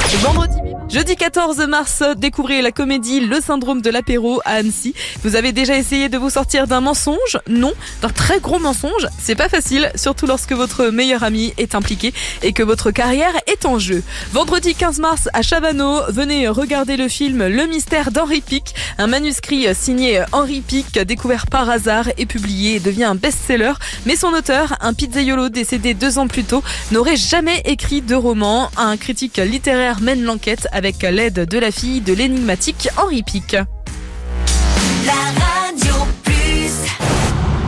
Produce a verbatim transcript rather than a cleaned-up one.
Vendredi, jeudi quatorze mars, découvrez la comédie Le syndrome de l'apéro à Annecy. Vous avez déjà essayé de vous sortir d'un mensonge? Non, d'un très gros mensonge. C'est pas facile, surtout lorsque votre meilleur ami est impliqué et que votre carrière est en jeu. Vendredi quinze mars à Chavano, venez regarder le film Le mystère d'Henri Pic. Un manuscrit signé Henri Pic, découvert par hasard et publié, devient un best-seller. Mais son auteur, un pizzaiolo décédé deux ans plus tôt, n'aurait jamais écrit de roman. Un critique littéraire mène l'enquête avec l'aide de la fille de l'énigmatique Henri Pic.